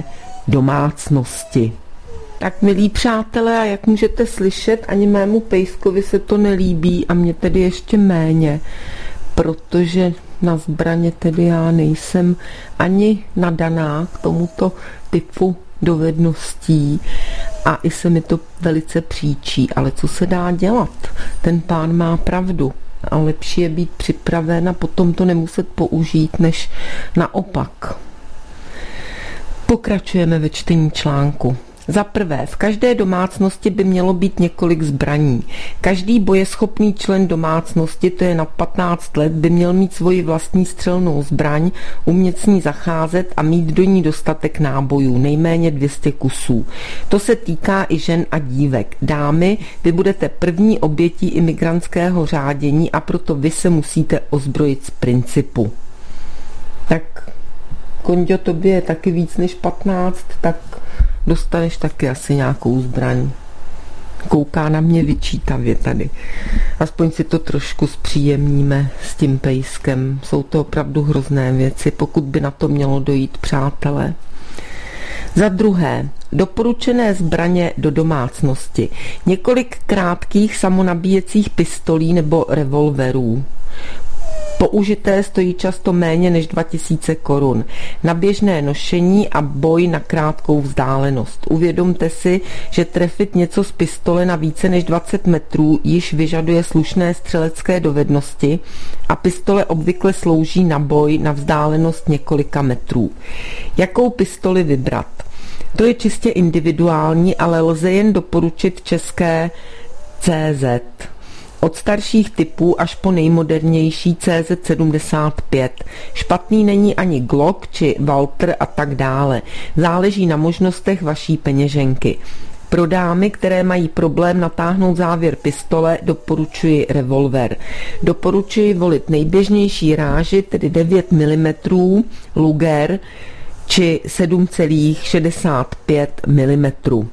domácnosti. Tak milí přátelé, a jak můžete slyšet, ani mému pejskovi se to nelíbí a mě tedy ještě méně, protože na zbraně tedy já nejsem ani nadaná k tomuto typu dovedností a i se mi to velice příčí, ale co se dá dělat? Ten pán má pravdu a lepší je být připraven a potom to nemuset použít, než naopak. Pokračujeme ve čtení článku. Za prvé, v každé domácnosti by mělo být několik zbraní. Každý bojeschopný člen domácnosti, to je nad 15 let, by měl mít svoji vlastní střelnou zbraň, umět s ní zacházet a mít do ní dostatek nábojů, nejméně 200 kusů. To se týká i žen a dívek. Dámy, vy budete první obětí imigrantského řádění a proto vy se musíte ozbrojit z principu. Tak, Konďo, tobě je taky víc než 15, tak dostaneš taky asi nějakou zbraň. Kouká na mě vyčítavě tady. Aspoň si to trošku zpříjemníme s tím pejskem. Jsou to opravdu hrozné věci, pokud by na to mělo dojít, přátelé. Za druhé, doporučené zbraně do domácnosti. Několik krátkých samonabíjecích pistolí nebo revolverů. Použité stojí často méně než 2000 korun. Na běžné nošení a boj na krátkou vzdálenost. Uvědomte si, že trefit něco z pistole na více než 20 metrů již vyžaduje slušné střelecké dovednosti a pistole obvykle slouží na boj na vzdálenost několika metrů. Jakou pistoli vybrat? To je čistě individuální, ale lze jen doporučit české CZ. Od starších typů až po nejmodernější CZ75. Špatný není ani Glock či Walter a tak dále. Záleží na možnostech vaší peněženky. Pro dámy, které mají problém natáhnout závěr pistole, doporučuji revolver. Doporučuji volit nejběžnější ráži, tedy 9 mm Luger či 7,65 mm.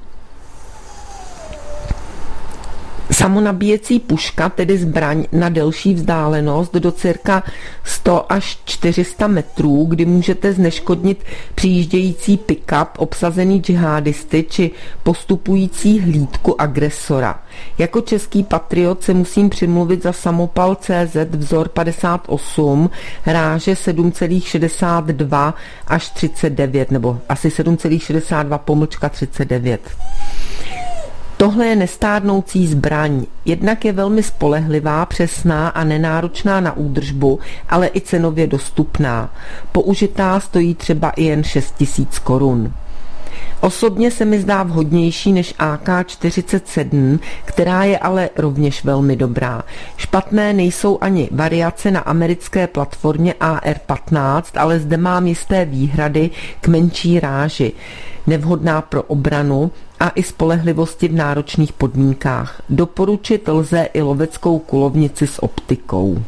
Samonabíjecí puška, tedy zbraň na delší vzdálenost do cirka 100 až 400 metrů, kdy můžete zneškodnit přijíždějící pick-up obsazený džihadisty či postupující hlídku agresora. Jako český patriot se musím přimluvit za samopal CZ vzor 58, ráže 7,62 až 39, nebo asi 7,62/39. Tohle je nestárnoucí zbraň. Jednak je velmi spolehlivá, přesná a nenáročná na údržbu, ale i cenově dostupná. Použitá stojí třeba i jen 6 000 korun. Osobně se mi zdá vhodnější než AK-47, která je ale rovněž velmi dobrá. Špatné nejsou ani variace na americké platformě AR-15, ale zde mám jisté výhrady k menší ráži, nevhodná pro obranu a i spolehlivosti v náročných podmínkách. Doporučit lze i loveckou kulovnici s optikou.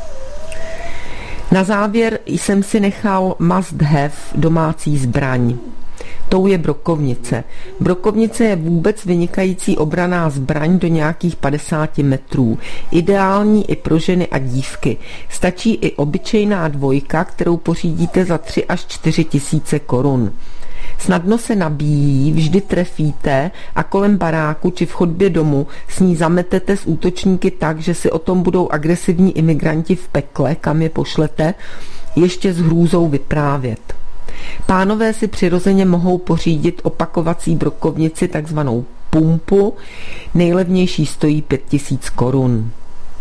Na závěr jsem si nechal must have domácí zbraň. Tou je brokovnice. Brokovnice je vůbec vynikající obranná zbraň do nějakých 50 metrů. Ideální i pro ženy a dívky. Stačí i obyčejná dvojka, kterou pořídíte za 3 až 4 tisíce korun. Snadno se nabíjí, vždy trefíte a kolem baráku či v chodbě domu s ní zametete s útočníky tak, že si o tom budou agresivní imigranti v pekle, kam je pošlete, ještě s hrůzou vyprávět. Pánové si přirozeně mohou pořídit opakovací brokovnici, takzvanou pumpu. Nejlevnější stojí 5 000 korun.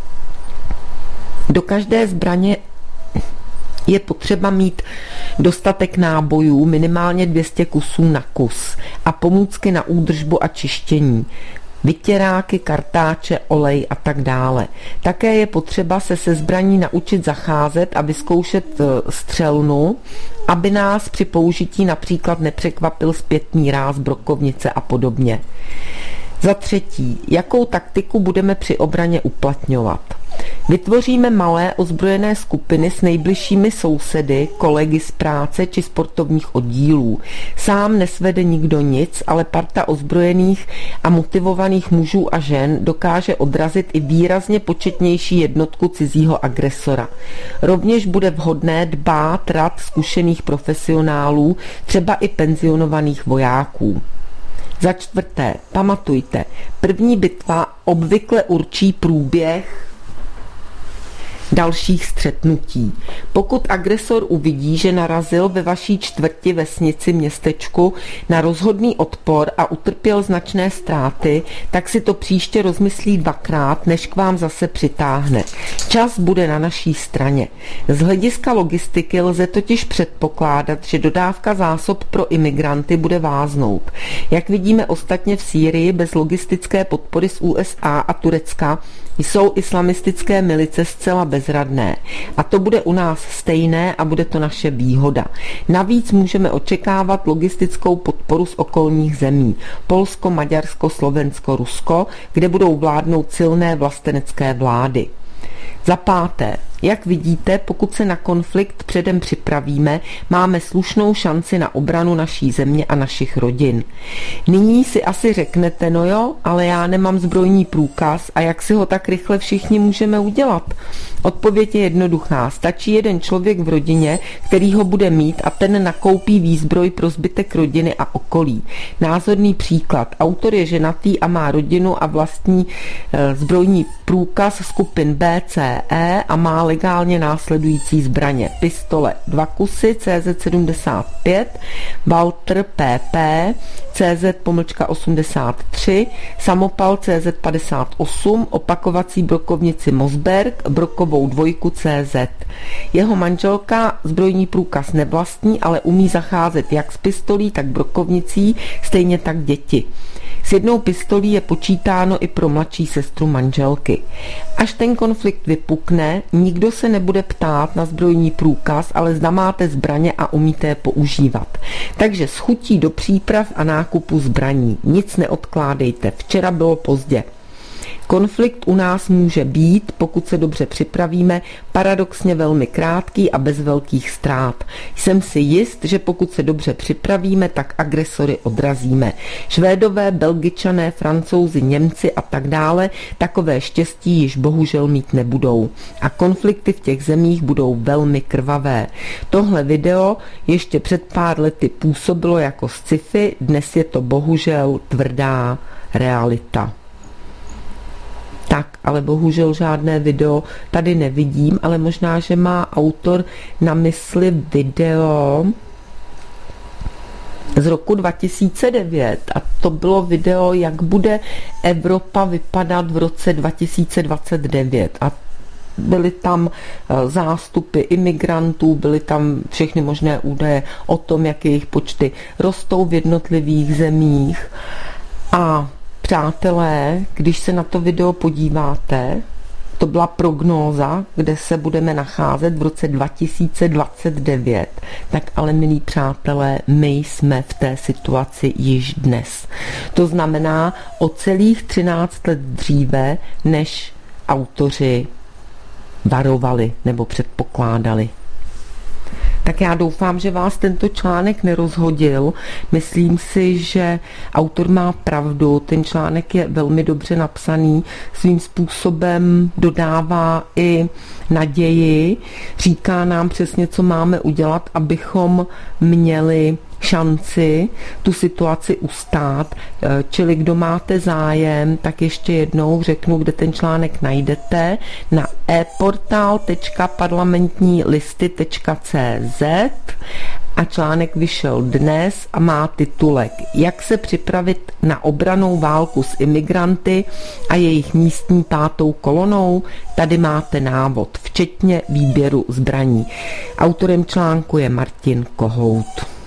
Do každé zbraně je potřeba mít dostatek nábojů, minimálně 200 kusů na kus a pomůcky na údržbu a čištění. Vytěráky, kartáče, olej a tak dále. Také je potřeba se zbraní naučit zacházet a vyzkoušet střelnu, aby nás při použití například nepřekvapil zpětný ráz brokovnice a podobně. Za třetí, jakou taktiku budeme při obraně uplatňovat? Vytvoříme malé ozbrojené skupiny s nejbližšími sousedy, kolegy z práce či sportovních oddílů. Sám nesvede nikdo nic, ale parta ozbrojených a motivovaných mužů a žen dokáže odrazit i výrazně početnější jednotku cizího agresora. Rovněž bude vhodné dbát rad zkušených profesionálů, třeba i penzionovaných vojáků. Za čtvrté, pamatujte, první bitva obvykle určí průběh dalších střetnutí. Pokud agresor uvidí, že narazil ve vaší čtvrti, vesnici, městečku na rozhodný odpor a utrpěl značné ztráty, tak si to příště rozmyslí dvakrát, než k vám zase přitáhne. Čas bude na naší straně. Z hlediska logistiky lze totiž předpokládat, že dodávka zásob pro imigranty bude váznout. Jak vidíme ostatně v Sýrii, bez logistické podpory z USA a Turecka jsou islamistické milice zcela bezradné. A to bude u nás stejné a bude to naše výhoda. Navíc můžeme očekávat logistickou podporu z okolních zemí. Polsko, Maďarsko, Slovensko, Rusko, kde budou vládnout silné vlastenecké vlády. Za páté, jak vidíte, pokud se na konflikt předem připravíme, máme slušnou šanci na obranu naší země a našich rodin. Nyní si asi řeknete, no jo, ale já nemám zbrojní průkaz a jak si ho tak rychle všichni můžeme udělat? Odpověď je jednoduchá. Stačí jeden člověk v rodině, který ho bude mít a ten nakoupí výzbroj pro zbytek rodiny a okolí. Názorný příklad. Autor je ženatý a má rodinu a vlastní zbrojní průkaz skupin B, C, E a má legálně následující zbraně. Pistole 2 kusy, CZ75, Walter PP, CZ-83, samopal CZ58, opakovací brokovnici Mossberg, brokovou 2 CZ. Jeho manželka zbrojní průkaz nevlastní, ale umí zacházet jak s pistolí, tak brokovnicí, stejně tak děti. S jednou pistolí je počítáno i pro mladší sestru manželky. Až ten konflikt vypukne, nikdo se nebude ptát na zbrojní průkaz, ale zda máte zbraně a umíte je používat. Takže s chutí do příprav a nákupu zbraní. Nic neodkládejte, včera bylo pozdě. Konflikt u nás může být, pokud se dobře připravíme, paradoxně velmi krátký a bez velkých ztrát. Jsem si jist, že pokud se dobře připravíme, tak agresory odrazíme. Švédové, Belgičané, Francouzi, Němci a tak dále takové štěstí již bohužel mít nebudou. A konflikty v těch zemích budou velmi krvavé. Tohle video ještě před pár lety působilo jako sci-fi, dnes je to bohužel tvrdá realita. Tak, ale bohužel žádné video tady nevidím, ale možná, že má autor na mysli video z roku 2009 a to bylo video, jak bude Evropa vypadat v roce 2029 a byly tam zástupy imigrantů, byly tam všechny možné údaje o tom, jak jejich počty rostou v jednotlivých zemích. A přátelé, když se na to video podíváte, to byla prognóza, kde se budeme nacházet v roce 2029, tak ale milí přátelé, my jsme v té situaci již dnes. To znamená o celých 13 let dříve, než autoři varovali nebo předpokládali. Tak já doufám, že vás tento článek nerozhodil. Myslím si, že autor má pravdu. Ten článek je velmi dobře napsaný. Svým způsobem dodává i naději. Říká nám přesně, co máme udělat, abychom měli šanci tu situaci ustát. Čili kdo máte zájem, tak ještě jednou řeknu, kde ten článek najdete, na eportal.parlamentnilisty.cz a článek vyšel dnes a má titulek Jak se připravit na obrannou válku s imigranty a jejich místní 5. kolonou. Tady máte návod, včetně výběru zbraní. Autorem článku je Martin Kohout.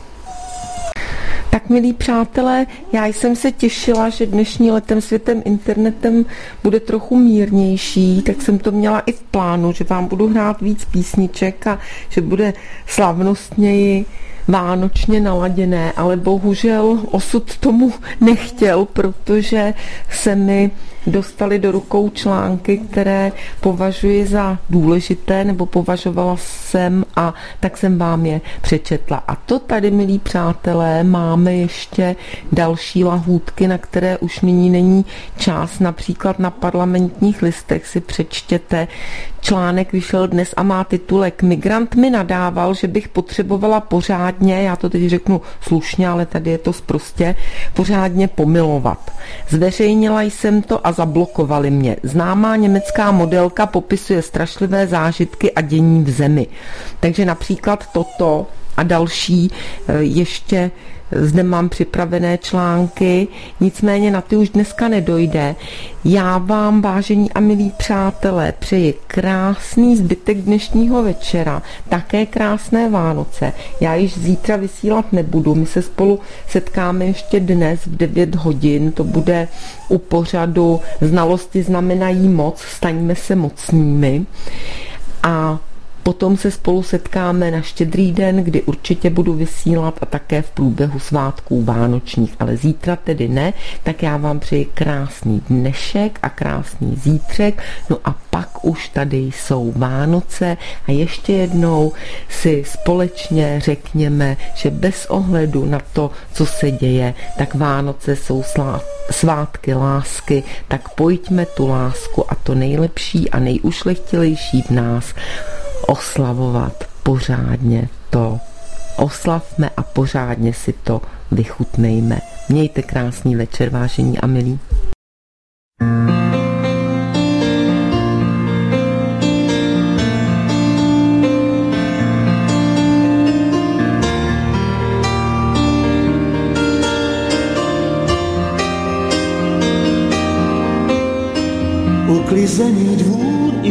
Tak milí přátelé, já jsem se těšila, že dnešní Letem světem internetem bude trochu mírnější, tak jsem to měla i v plánu, že vám budu hrát víc písniček a že bude slavnostněji vánočně naladěné, ale bohužel osud tomu nechtěl, protože se mi dostaly do rukou články, které považuji za důležité, nebo považovala jsem a tak jsem vám je přečetla. A to tady, milí přátelé, máme ještě další lahůdky, na které už nyní není čas. Například na Parlamentních listech si přečtěte. Článek vyšel dnes a má titulek Migrant mi nadával, že bych potřebovala pořádně, já to teď řeknu slušně, ale tady je to sprostě, pořádně pomilovat. Zveřejnila jsem to a a zablokovali mě. Známá německá modelka popisuje strašlivé zážitky a dění v zemi. Takže například toto a další ještě zde mám připravené články, nicméně na ty už dneska nedojde. Já vám, vážení a milí přátelé, přeji krásný zbytek dnešního večera, také krásné Vánoce. Já již zítra vysílat nebudu, my se spolu setkáme ještě dnes v 9 hodin, to bude u pořadu Znalosti znamenají moc, staňme se mocnými. A potom se spolu setkáme na Štědrý den, kdy určitě budu vysílat a také v průběhu svátků vánočních, ale zítra tedy ne, tak já vám přeji krásný dnešek a krásný zítřek, no a pak už tady jsou Vánoce a ještě jednou si společně řekněme, že bez ohledu na to, co se děje, tak Vánoce jsou svátky lásky, tak pojďme tu lásku a to nejlepší a nejušlechtilejší v nás oslavovat pořádně to. Oslavme a pořádně si to vychutnejme. Mějte krásný večer, vážení a milí. Uklizený dvůr